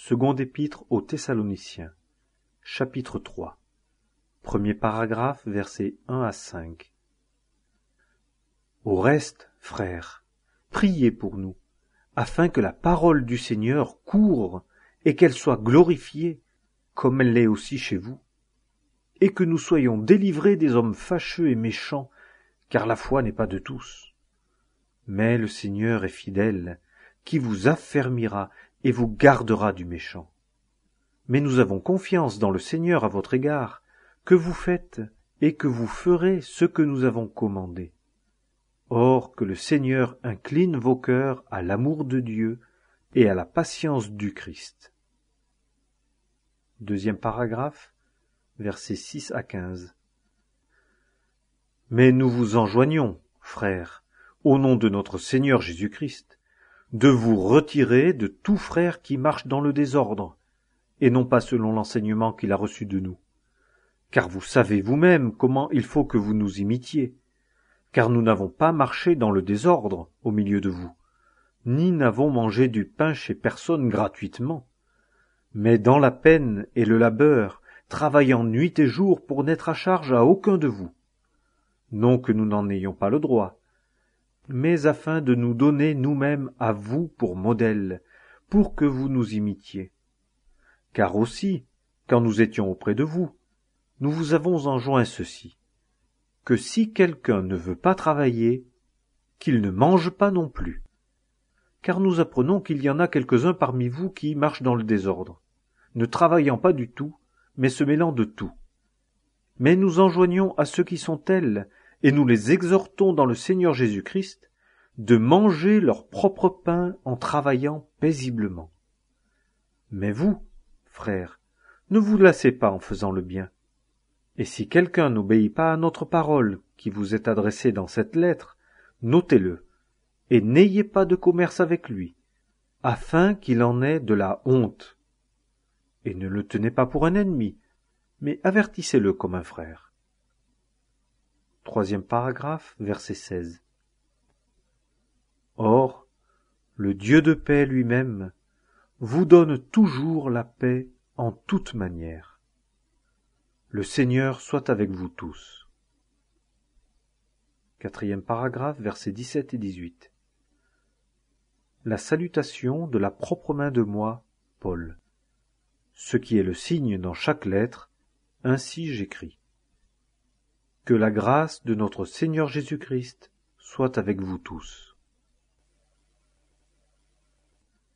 Seconde épître aux Thessaloniciens, chapitre 3. Premier paragraphe, versets 1 à 5. Au reste, frères, priez pour nous, afin que la parole du Seigneur coure et qu'elle soit glorifiée, comme elle l'est aussi chez vous, et que nous soyons délivrés des hommes fâcheux et méchants, car la foi n'est pas de tous. Mais le Seigneur est fidèle, qui vous affermira et vous gardera du méchant. Mais nous avons confiance dans le Seigneur à votre égard, que vous faites et que vous ferez ce que nous avons commandé. Or que le Seigneur incline vos cœurs à l'amour de Dieu et à la patience du Christ. Deuxième paragraphe, versets 6 à 15. Mais nous vous enjoignons, frères, au nom de notre Seigneur Jésus-Christ, de vous retirer de tout frère qui marche dans le désordre, et non pas selon l'enseignement qu'il a reçu de nous. Car vous savez vous-même comment il faut que vous nous imitiez, car nous n'avons pas marché dans le désordre au milieu de vous, ni n'avons mangé du pain chez personne gratuitement, mais dans la peine et le labeur, travaillant nuit et jour pour n'être à charge à aucun de vous. Non que nous n'en ayons pas le droit, mais afin de nous donner nous-mêmes à vous pour modèle, pour que vous nous imitiez. Car aussi, quand nous étions auprès de vous, nous vous avons enjoint ceci, que si quelqu'un ne veut pas travailler, qu'il ne mange pas non plus. Car nous apprenons qu'il y en a quelques-uns parmi vous qui marchent dans le désordre, ne travaillant pas du tout, mais se mêlant de tout. Mais nous enjoignons à ceux qui sont tels, et nous les exhortons dans le Seigneur Jésus-Christ, de manger leur propre pain en travaillant paisiblement. Mais vous, frères, ne vous lassez pas en faisant le bien. Et si quelqu'un n'obéit pas à notre parole qui vous est adressée dans cette lettre, notez-le, et n'ayez pas de commerce avec lui, afin qu'il en ait de la honte. Et ne le tenez pas pour un ennemi, mais avertissez-le comme un frère. Troisième paragraphe, verset 16. Or, le Dieu de paix lui-même vous donne toujours la paix en toute manière. Le Seigneur soit avec vous tous. Quatrième paragraphe, versets 17 et 18. La salutation de la propre main de moi, Paul. Ce qui est le signe dans chaque lettre, ainsi j'écris. Que la grâce de notre Seigneur Jésus-Christ soit avec vous tous.